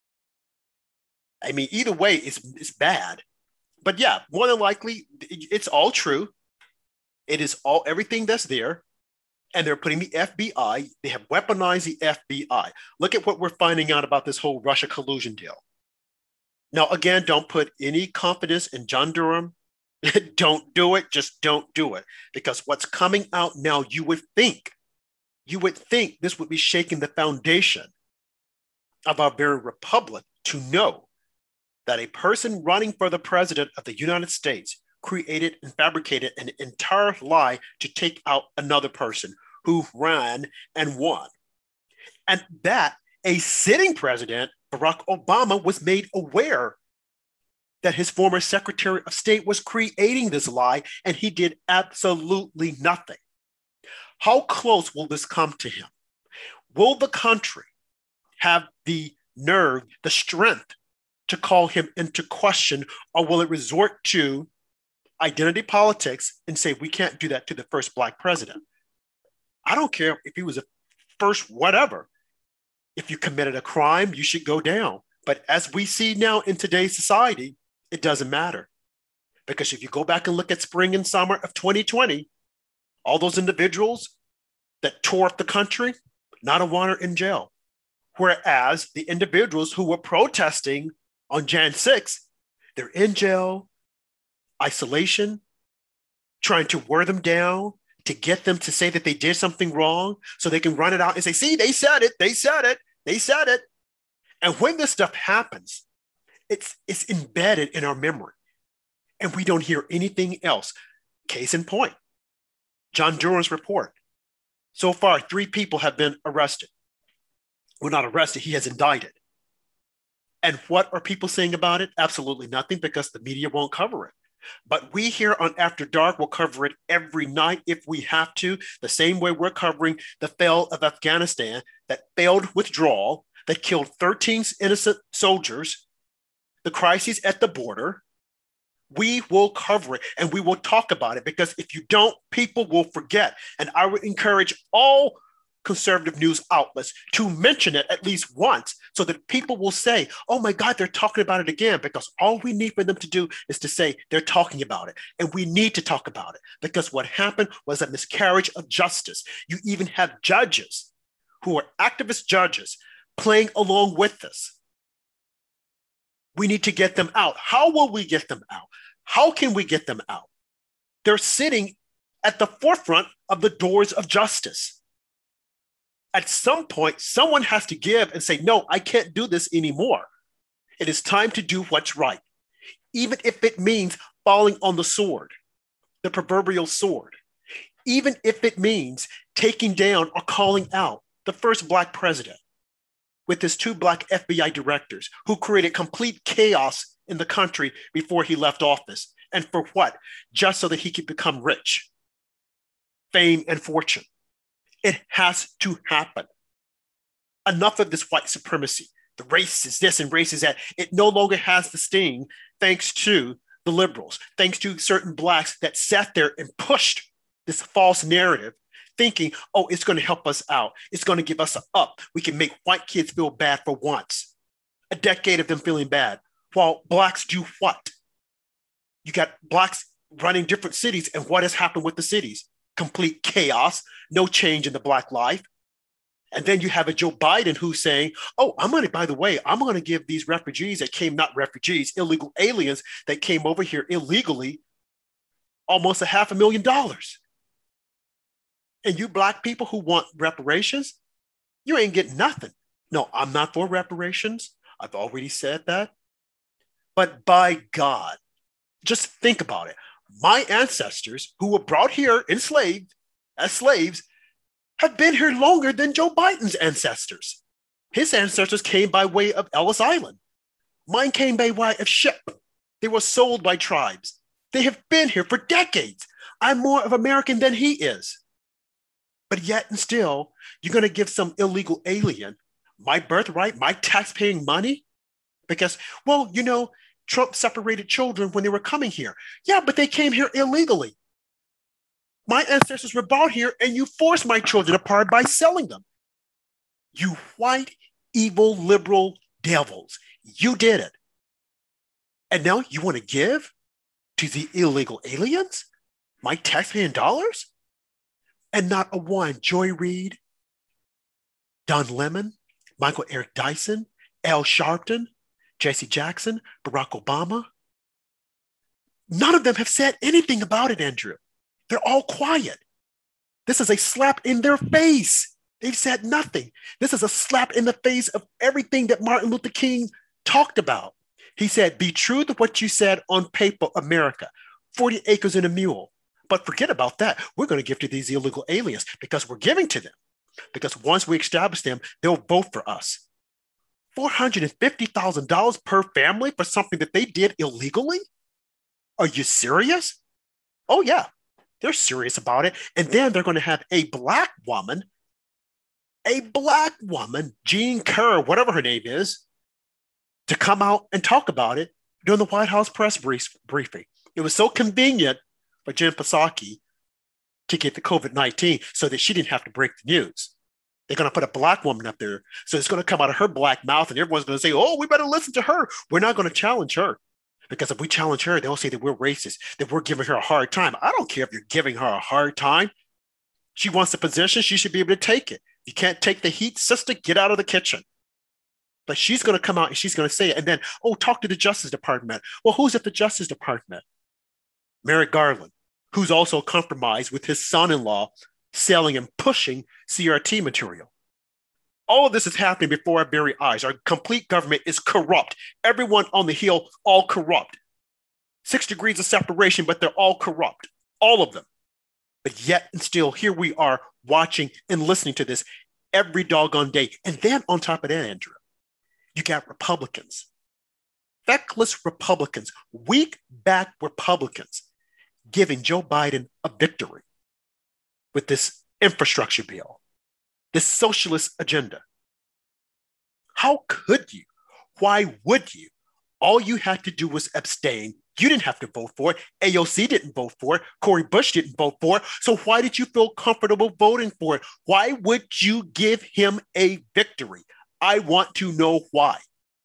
[SPEAKER 2] I mean, either way, it's, it's bad. But yeah, more than likely, it's all true. It is all everything that's there. And they're putting the F B I, they have weaponized the F B I. Look at what we're finding out about this whole Russia collusion deal. Now, again, don't put any confidence in John Durham. Don't do it. Just don't do it. Because what's coming out now, you would think, you would think this would be shaking the foundation of our very republic to know that a person running for the president of the United States created and fabricated an entire lie to take out another person who ran and won. And that a sitting president, Barack Obama, was made aware that his former Secretary of State was creating this lie, and he did absolutely nothing. How close will this come to him? Will the country have the nerve, the strength to call him into question, or will it resort to identity politics and say, we can't do that to the first Black president? I don't care if he was a first whatever. If you committed a crime, you should go down. But as we see now in today's society, it doesn't matter. Because if you go back and look at spring and summer of twenty twenty, all those individuals that tore up the country, not a one are in jail. Whereas the individuals who were protesting on January sixth, They're in jail, isolation, trying to wear them down, to get them to say that they did something wrong so they can run it out and say, see, they said it, they said it, they said it. And when this stuff happens, it's, it's embedded in our memory and we don't hear anything else. Case in point, John Durham's report. So far, three people have been arrested. Well, not arrested, he has indicted. And what are people saying about it? Absolutely nothing, because the media won't cover it. But we here on After Dark will cover it every night if we have to, the same way we're covering the fall of Afghanistan, that failed withdrawal, that killed thirteen innocent soldiers, the crises at the border. We will cover it and we will talk about it, because if you don't, people will forget. And I would encourage all conservative news outlets to mention it at least once so that people will say, oh my God, they're talking about it again, because all we need for them to do is to say they're talking about it. And we need to talk about it, because what happened was a miscarriage of justice. You even have judges who are activist judges playing along with this. We need to get them out. How will we get them out? How can we get them out? They're sitting at the forefront of the doors of justice. At some point, someone has to give and say, no, I can't do this anymore. It is time to do what's right, even if it means falling on the sword, the proverbial sword, even if it means taking down or calling out the first Black president with his two Black F B I directors who created complete chaos in the country before he left office. And for what? Just so that he could become rich, fame, and fortune. It has to happen. Enough of this white supremacy. The race is this and race is that. It no longer has the sting thanks to the liberals, thanks to certain Blacks that sat there and pushed this false narrative, thinking, oh, it's going to help us out. It's going to give us an up. We can make white kids feel bad for once. A decade of them feeling bad. While Blacks do what? You got Blacks running different cities, and what has happened with the cities? Complete chaos, no change in the Black life. And then you have a Joe Biden who's saying, oh, I'm going to, by the way, I'm going to give these refugees that came, not refugees, illegal aliens that came over here illegally, almost a half a million dollars. And you Black people who want reparations, you ain't getting nothing. No, I'm not for reparations. I've already said that. But by God, just think about it. My ancestors who were brought here enslaved as slaves have been here longer than Joe Biden's ancestors. His ancestors came by way of Ellis Island. Mine came by way of ship. They were sold by tribes. They have been here for decades. I'm more of American than he is. But yet and still, you're going to give some illegal alien my birthright, my tax-paying money? Because, well, you know, Trump separated children when they were coming here. Yeah, but they came here illegally. My ancestors were brought here and you forced my children apart by selling them. You white, evil, liberal devils. You did it. And now you want to give to the illegal aliens my taxpaying dollars? And not a one. Joy Reid, Don Lemon, Michael Eric Dyson, Al Sharpton, Jesse Jackson, Barack Obama. None of them have said anything about it, Andrew. They're all quiet. This is a slap in their face. They've said nothing. This is a slap in the face of everything that Martin Luther King talked about. He said, be true to what you said on paper, America, forty acres and a mule. But forget about that. We're going to give to these illegal aliens because we're giving to them. Because once we establish them, they'll vote for us. four hundred fifty thousand dollars per family for something that they did illegally? Are you serious? Oh, yeah, they're serious about it. And then they're going to have a Black woman, a Black woman, Jean Kerr, whatever her name is, to come out and talk about it during the White House press brief, briefing. It was so convenient for Jen Psaki to get the COVID nineteen so that she didn't have to break the news. They're going to put a Black woman up there. So it's going to come out of her Black mouth and everyone's going to say, oh, we better listen to her. We're not going to challenge her. Because if we challenge her, they'll say that we're racist, that we're giving her a hard time. I don't care if you're giving her a hard time. She wants the position. She should be able to take it. You can't take the heat, sister, get out of the kitchen. But she's going to come out and she's going to say it. And then, oh, talk to the Justice Department. Well, who's at the Justice Department? Merrick Garland, who's also compromised with his son-in-law selling and pushing C R T material. All of this is happening before our very eyes. Our complete government is corrupt. Everyone on the Hill, all corrupt. Six degrees of separation, but they're all corrupt. All of them. But yet and still, here we are watching and listening to this every doggone day. And then on top of that, Andrew, you got Republicans, feckless Republicans, weak back Republicans giving Joe Biden a victory with this infrastructure bill, this socialist agenda. How could you? Why would you? All you had to do was abstain. You didn't have to vote for it. A O C didn't vote for it. Cori Bush didn't vote for it. So why did you feel comfortable voting for it? Why would you give him a victory? I want to know why.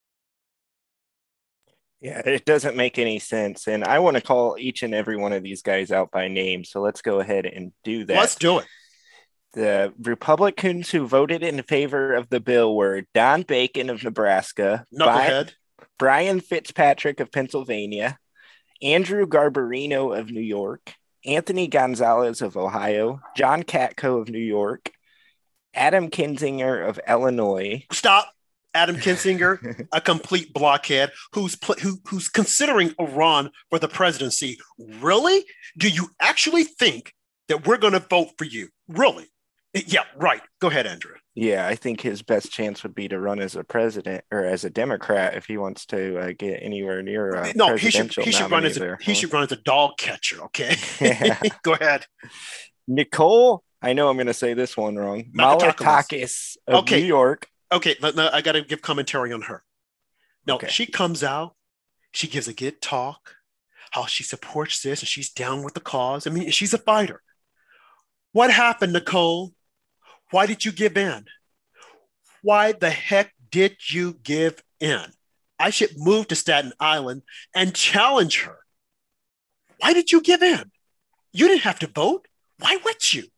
[SPEAKER 1] Yeah, it doesn't make any sense. And I want to call each and every one of these guys out by name. So let's go ahead and do that.
[SPEAKER 2] Let's do it.
[SPEAKER 1] The Republicans who voted in favor of the bill were Don Bacon of Nebraska,
[SPEAKER 2] Knucklehead,
[SPEAKER 1] Brian Fitzpatrick of Pennsylvania, Andrew Garbarino of New York, Anthony Gonzalez of Ohio, John Katko of New York, Adam Kinzinger of Illinois.
[SPEAKER 2] Stop. Adam Kinzinger, a complete blockhead who's pl- who, who's considering Iran for the presidency. Really? Do you actually think that we're going to vote for you? Really? Yeah, right. Go ahead, Andrew.
[SPEAKER 1] Yeah, I think his best chance would be to run as a president or as a Democrat if he wants to uh, get anywhere near a
[SPEAKER 2] no. He should
[SPEAKER 1] presidential
[SPEAKER 2] he should run as a
[SPEAKER 1] there.
[SPEAKER 2] he should run as a dog catcher. Okay.
[SPEAKER 1] Yeah.
[SPEAKER 2] Go ahead.
[SPEAKER 1] Nicole, I know I'm going to say this one wrong. Malatakis of
[SPEAKER 2] okay.
[SPEAKER 1] New York.
[SPEAKER 2] Okay, I got to give commentary on her. No,
[SPEAKER 1] okay.
[SPEAKER 2] She comes out, she gives a good talk, how she supports this and she's down with the cause. I mean, she's a fighter. What happened, Nicole? Why did you give in? Why the heck did you give in? I should move to Staten Island and challenge her. Why did you give in? You didn't have to vote. Why would you?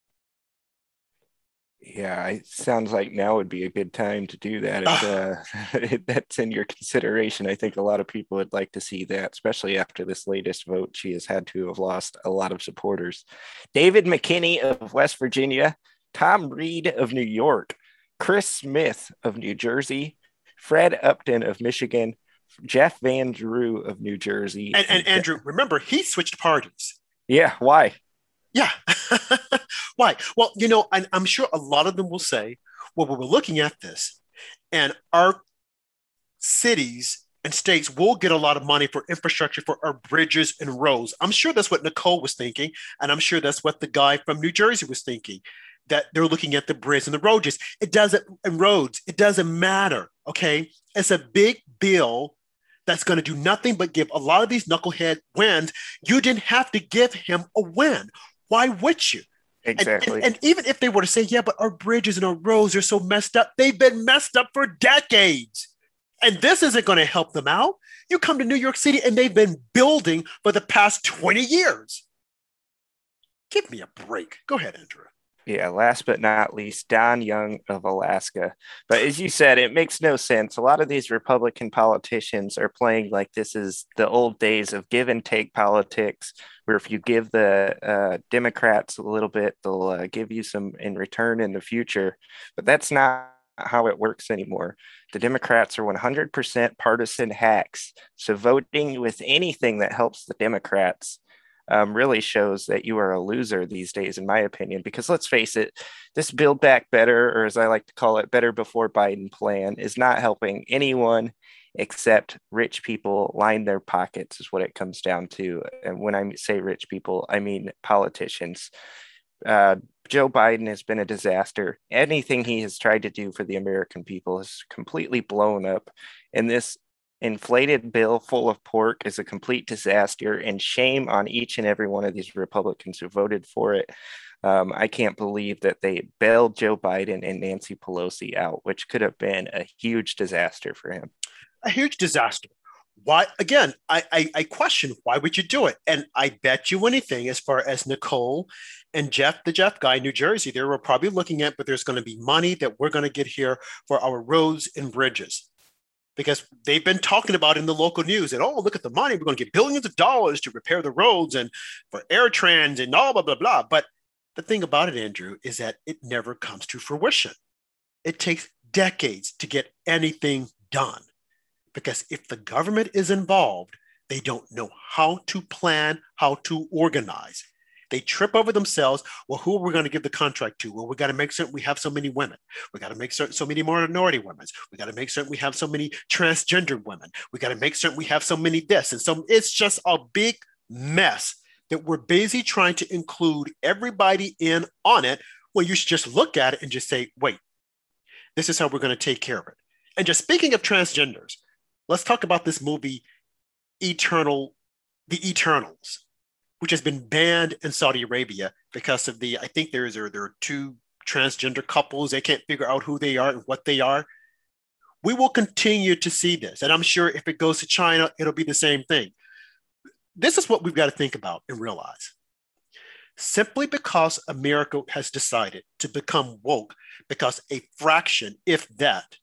[SPEAKER 1] Yeah, it sounds like now would be a good time to do that. If, uh, that's in your consideration. I think a lot of people would like to see that, especially after this latest vote. She has had to have lost a lot of supporters. David McKinney of West Virginia, Tom Reed of New York, Chris Smith of New Jersey, Fred Upton of Michigan, Jeff Van Drew of New Jersey.
[SPEAKER 2] And, and Andrew, remember, he switched parties.
[SPEAKER 1] Yeah, why?
[SPEAKER 2] Yeah. Why? Well, you know, I, I'm sure a lot of them will say, well, we're looking at this and our cities and states will get a lot of money for infrastructure for our bridges and roads. I'm sure that's what Nicole was thinking. And I'm sure that's what the guy from New Jersey was thinking, that they're looking at the bridge and the roads. It doesn't, and roads, it doesn't matter. Okay. It's a big bill that's going to do nothing but give a lot of these knucklehead wins. You didn't have to give him a win. Why would you?
[SPEAKER 1] Exactly.
[SPEAKER 2] And, and, and even if they were to say, yeah, but our bridges and our roads are so messed up, they've been messed up for decades. And this isn't going to help them out. You come to New York City and they've been building for the past twenty years. Give me a break. Go ahead, Andrew.
[SPEAKER 1] Yeah, last but not least, Don Young of Alaska. But as you said, it makes no sense. A lot of these Republican politicians are playing like this is the old days of give and take politics, where if you give the uh, Democrats a little bit, they'll uh, give you some in return in the future. But that's not how it works anymore. The Democrats are one hundred percent partisan hacks. So voting with anything that helps the Democrats Um, really shows that you are a loser these days, in my opinion, because let's face it, this Build Back Better, or as I like to call it, Better Before Biden plan, is not helping anyone except rich people line their pockets is what it comes down to. And when I say rich people, I mean politicians. Uh, Joe Biden has been a disaster. Anything he has tried to do for the American people has completely blown up. And this inflated bill full of pork is a complete disaster, and shame on each and every one of these Republicans who voted for it. Um, I can't believe that they bailed Joe Biden and Nancy Pelosi out, which could have been a huge disaster for him.
[SPEAKER 2] A huge disaster. Why, again, I, I, I question, why would you do it? And I bet you anything, as far as Nicole and Jeff, the Jeff guy in New Jersey, they were probably looking at, but there's going to be money that we're going to get here for our roads and bridges. Because they've been talking about in the local news that, oh, look at the money. We're going to get billions of dollars to repair the roads and for air trans and all blah, blah, blah. But the thing about it, Andrew, is that it never comes to fruition. It takes decades to get anything done. Because if the government is involved, they don't know how to plan, how to organize. They trip over themselves. Well, who are we going to give the contract to? Well, we got to make certain we have so many women. We got to make certain so many minority women. We got to make certain we have so many transgender women. We got to make certain we have so many this. And so it's just a big mess that we're busy trying to include everybody in on it, when you should just look at it and just say, wait, this is how we're going to take care of it. And just speaking of transgenders, let's talk about this movie, Eternal, The Eternals, which has been banned in Saudi Arabia because of the, I think there's, there, there are two transgender couples. They can't figure out who they are and what they are. We will continue to see this. And I'm sure if it goes to China, it'll be the same thing. This is what we've got to think about and realize. Simply because America has decided to become woke, because a fraction, if that,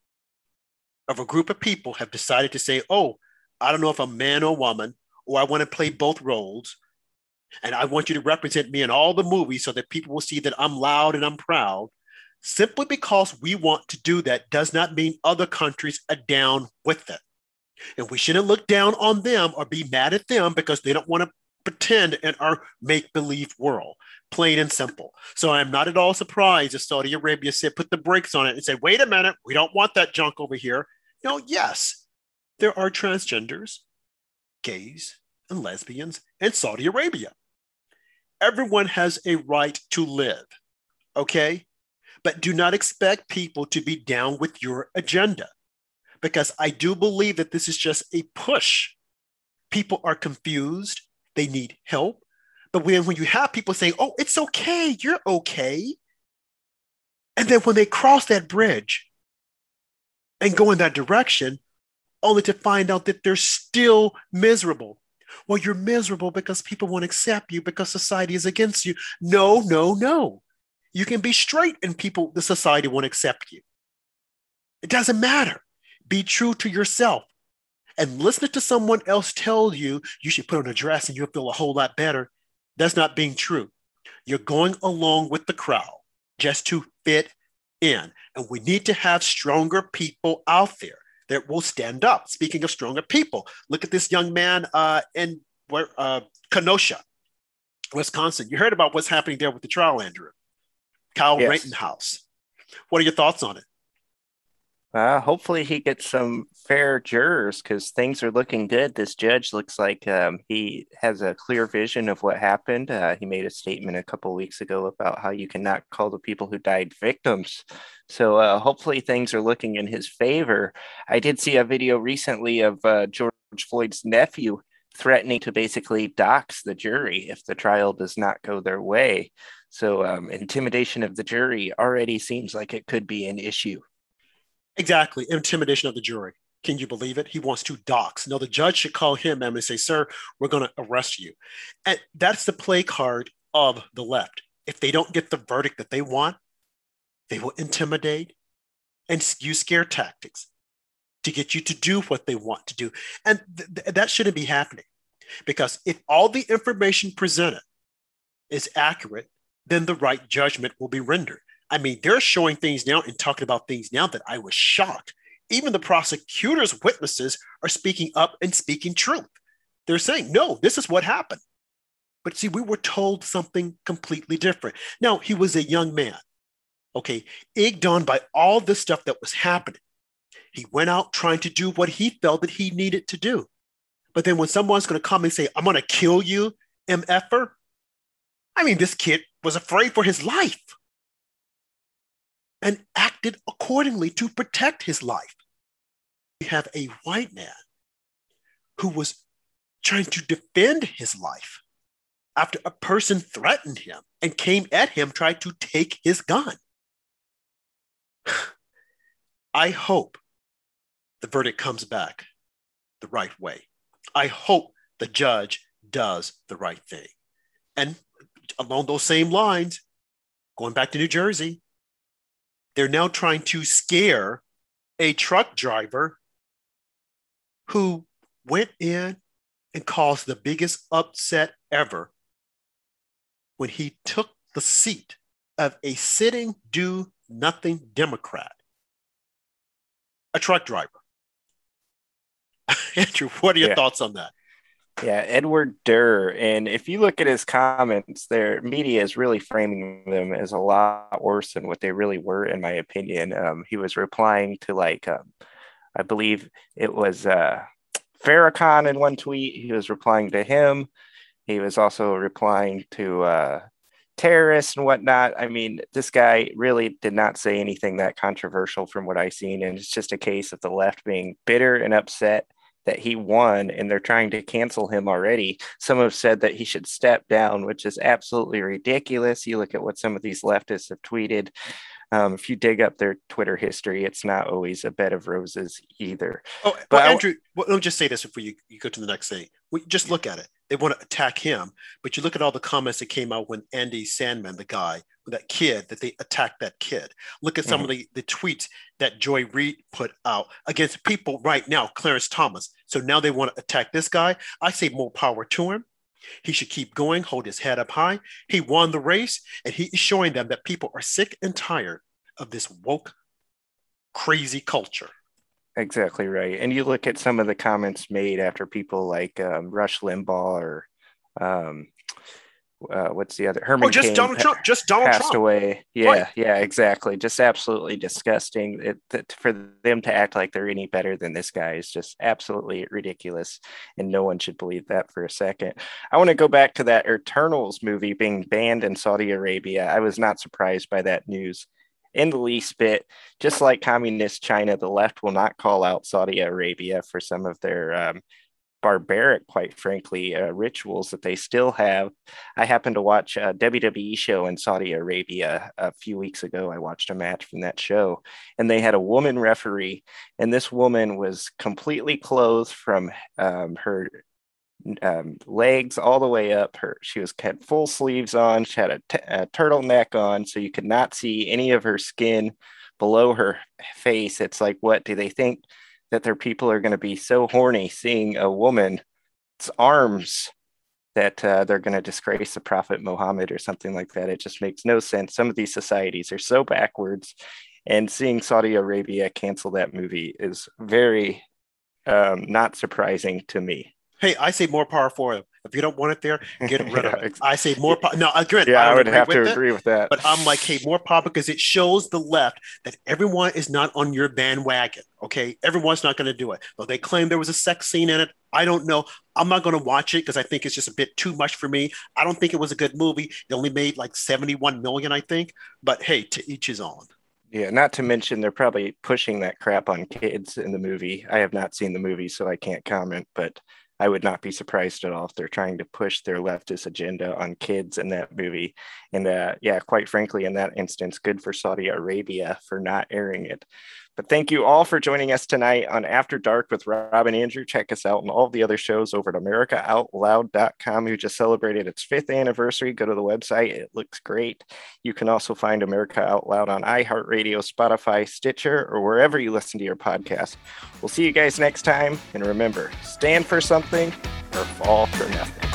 [SPEAKER 2] of a group of people have decided to say, oh, I don't know if I'm man or woman, or I want to play both roles, and I want you to represent me in all the movies so that people will see that I'm loud and I'm proud. Simply because we want to do that does not mean other countries are down with it. And we shouldn't look down on them or be mad at them because they don't want to pretend in our make-believe world, plain and simple. So I'm not at all surprised if Saudi Arabia said, put the brakes on it and say, wait a minute, we don't want that junk over here. No, yes, there are transgenders, gays, and lesbians in Saudi Arabia. Everyone has a right to live, okay? But do not expect people to be down with your agenda, because I do believe that this is just a push. People are confused. They need help. But when, when you have people saying, oh, it's okay, you're okay. And then when they cross that bridge and go in that direction, only to find out that they're still miserable. Well, you're miserable because people won't accept you because society is against you. No, no, no. You can be straight and people, the society won't accept you. It doesn't matter. Be true to yourself. And listening to someone else tell you you should put on a dress and you'll feel a whole lot better, that's not being true. You're going along with the crowd just to fit in. And we need to have stronger people out there that will stand up. Speaking of stronger people, look at this young man uh, in where, uh, Kenosha, Wisconsin. You heard about what's happening there with the trial, Andrew. Kyle
[SPEAKER 1] Yes.
[SPEAKER 2] Rittenhouse. What are your thoughts on it?
[SPEAKER 1] Uh, hopefully he gets some fair jurors because things are looking good. This judge looks like um, he has a clear vision of what happened. Uh, he made a statement a couple weeks ago about how you cannot call the people who died victims. So uh, hopefully things are looking in his favor. I did see a video recently of uh, George Floyd's nephew threatening to basically dox the jury if the trial does not go their way. So um, intimidation of the jury already seems like it could be an issue.
[SPEAKER 2] Exactly. Intimidation of the jury. Can you believe it? He wants to dox. No, the judge should call him and say, sir, we're going to arrest you. And that's the play card of the left. If they don't get the verdict that they want, they will intimidate and use scare tactics to get you to do what they want to do. And th- th- that shouldn't be happening, because if all the information presented is accurate, then the right judgment will be rendered. I mean, they're showing things now and talking about things now that I was shocked. Even the prosecutor's witnesses are speaking up and speaking truth. They're saying, no, this is what happened. But see, we were told something completely different. Now, he was a young man, okay, egged on by all this stuff that was happening. He went out trying to do what he felt that he needed to do. But then when someone's going to come and say, I'm going to kill you, M F-er, I mean, this kid was afraid for his life and acted accordingly to protect his life. We have a white man who was trying to defend his life after a person threatened him and came at him, tried to take his gun. I hope the verdict comes back the right way. I hope the judge does the right thing. And along those same lines, going back to New Jersey, they're now trying to scare a truck driver who went in and caused the biggest upset ever when he took the seat of a sitting do-nothing Democrat, a truck driver. Andrew, what are your yeah. thoughts on that?
[SPEAKER 1] Yeah, Edward Durr. And if you look at his comments, their media is really framing them as a lot worse than what they really were, in my opinion. Um, he was replying to, like, um, I believe it was uh, Farrakhan in one tweet. He was replying to him. He was also replying to uh, terrorists and whatnot. I mean, this guy really did not say anything that controversial from what I've seen. And it's just a case of the left being bitter and upset that he won, and they're trying to cancel him already. Some have said that he should step down, which is absolutely ridiculous. You look at what some of these leftists have tweeted. Um, if you dig up their Twitter history, it's not always a bed of roses either.
[SPEAKER 2] Oh, but well, Andrew, well, let me just say this before you, you go to the next thing. We, just look at it. They want to attack him, but you look at all the comments that came out when Andy Sandman, the guy, that kid, that they attacked that kid. Look at some mm-hmm. of the, the tweets that Joy Reid put out against people right now, Clarence Thomas. So now they want to attack this guy. I say more power to him. He should keep going, hold his head up high. He won the race, and he is showing them that people are sick and tired of this woke, crazy culture.
[SPEAKER 1] Exactly right. And you look at some of the comments made after people like um, Rush Limbaugh or um, uh, what's the other? Herman
[SPEAKER 2] oh, just
[SPEAKER 1] Cain
[SPEAKER 2] Donald Trump. Just Donald
[SPEAKER 1] passed
[SPEAKER 2] Trump.
[SPEAKER 1] away. Yeah,
[SPEAKER 2] right.
[SPEAKER 1] yeah, exactly. Just absolutely disgusting. It, that, for them to act like they're any better than this guy is just absolutely ridiculous, and no one should believe that for a second. I want to go back to that Eternals movie being banned in Saudi Arabia. I was not surprised by that news in the least bit. Just like communist China, the left will not call out Saudi Arabia for some of their um, barbaric, quite frankly, uh, rituals that they still have. I happened to watch a W W E show in Saudi Arabia a few weeks ago. I watched a match from that show, and they had a woman referee, and this woman was completely clothed from um, her Um, legs all the way up. Her she was had full sleeves on. She had a, t- a turtleneck on, so you could not see any of her skin below her face. It's like, what do they think that their people are going to be so horny seeing a woman's arms that uh, they're going to disgrace the Prophet Muhammad or something like that? It just makes no sense. Some of these societies are so backwards, and seeing Saudi Arabia cancel that movie is very um, not surprising to me.
[SPEAKER 2] Hey, I say more power for him. If you don't want it there, get rid of it. I say more power. No, agree.
[SPEAKER 1] Yeah, I,
[SPEAKER 2] I
[SPEAKER 1] would have to
[SPEAKER 2] it,
[SPEAKER 1] agree with that.
[SPEAKER 2] But I'm like, hey, more power, because it shows the left that everyone is not on your bandwagon. Okay, everyone's not going to do it. Though they claim there was a sex scene in it, I don't know. I'm not going to watch it because I think it's just a bit too much for me. I don't think it was a good movie. It only made like seventy-one million, I think. But hey, to each his own.
[SPEAKER 1] Yeah, not to mention they're probably pushing that crap on kids in the movie. I have not seen the movie, so I can't comment, but I would not be surprised at all if they're trying to push their leftist agenda on kids in that movie. And uh, yeah, quite frankly, in that instance, good for Saudi Arabia for not airing it. But thank you all for joining us tonight on After Dark with Rob and Andrew. Check us out on all the other shows over at America Out Loud dot com, who just celebrated its fifth anniversary. Go to the website. It looks great. You can also find America Out Loud on iHeartRadio, Spotify, Stitcher, or wherever you listen to your podcast. We'll see you guys next time. And remember, stand for something or fall for nothing.